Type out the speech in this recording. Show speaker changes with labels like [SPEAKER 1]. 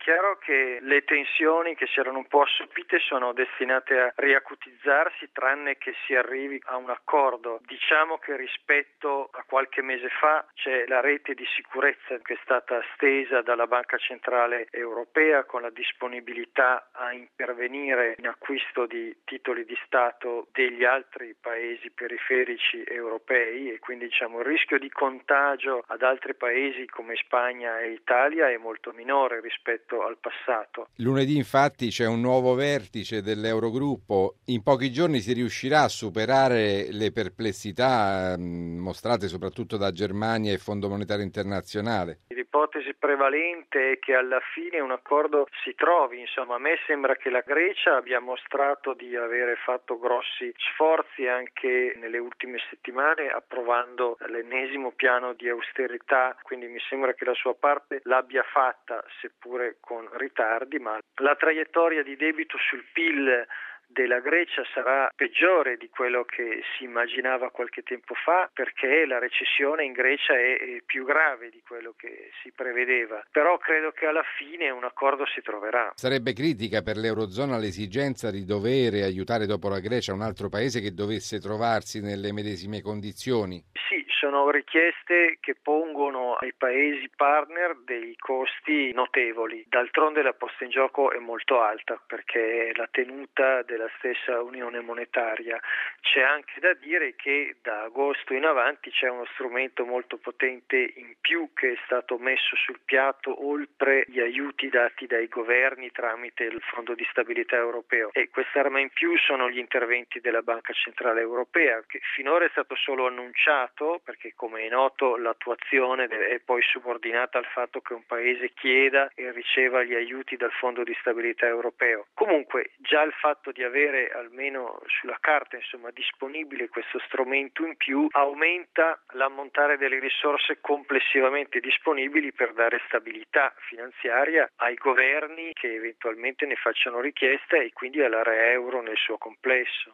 [SPEAKER 1] Chiaro che le tensioni che si erano un po' assopite sono destinate a riacutizzarsi, tranne che si arrivi a un accordo. Diciamo che rispetto a qualche mese fa c'è la rete di sicurezza che è stata stesa dalla Banca Centrale Europea con la disponibilità a intervenire in acquisto di titoli di Stato degli altri paesi periferici europei e quindi il rischio di contagio ad altri paesi come Spagna e Italia è molto minore rispetto al passato.
[SPEAKER 2] Lunedì infatti c'è un nuovo vertice dell'Eurogruppo. In pochi giorni si riuscirà a superare le perplessità mostrate soprattutto da Germania e Fondo Monetario Internazionale.
[SPEAKER 1] L'ipotesi prevalente è che alla fine un accordo si trovi, a me sembra che la Grecia abbia mostrato di avere fatto grossi sforzi anche nelle ultime settimane approvando l'ennesimo piano di austerità, quindi mi sembra che la sua parte l'abbia fatta, seppure con ritardi, ma la traiettoria di debito sul PIL della Grecia sarà peggiore di quello che si immaginava qualche tempo fa, perché la recessione in Grecia è più grave di quello che si prevedeva, però credo che alla fine un accordo si troverà.
[SPEAKER 2] Sarebbe critica per l'Eurozona l'esigenza di dover aiutare dopo la Grecia un altro paese che dovesse trovarsi nelle medesime condizioni?
[SPEAKER 1] Sì, sono richieste che pongono ai paesi partner dei costi notevoli. D'altronde la posta in gioco è molto alta perché la tenuta della stessa Unione Monetaria. C'è anche da dire che da agosto in avanti c'è uno strumento molto potente in più che è stato messo sul piatto oltre gli aiuti dati dai governi tramite il Fondo di Stabilità Europeo, e quest'arma in più sono gli interventi della Banca Centrale Europea, che finora è stato solo annunciato perché, come è noto, l'attuazione è poi subordinata al fatto che un paese chieda e riceva gli aiuti dal Fondo di Stabilità Europeo. Comunque già il fatto di avere almeno sulla carta disponibile questo strumento in più aumenta l'ammontare delle risorse complessivamente disponibili per dare stabilità finanziaria ai governi che eventualmente ne facciano richiesta e quindi all'area euro nel suo complesso.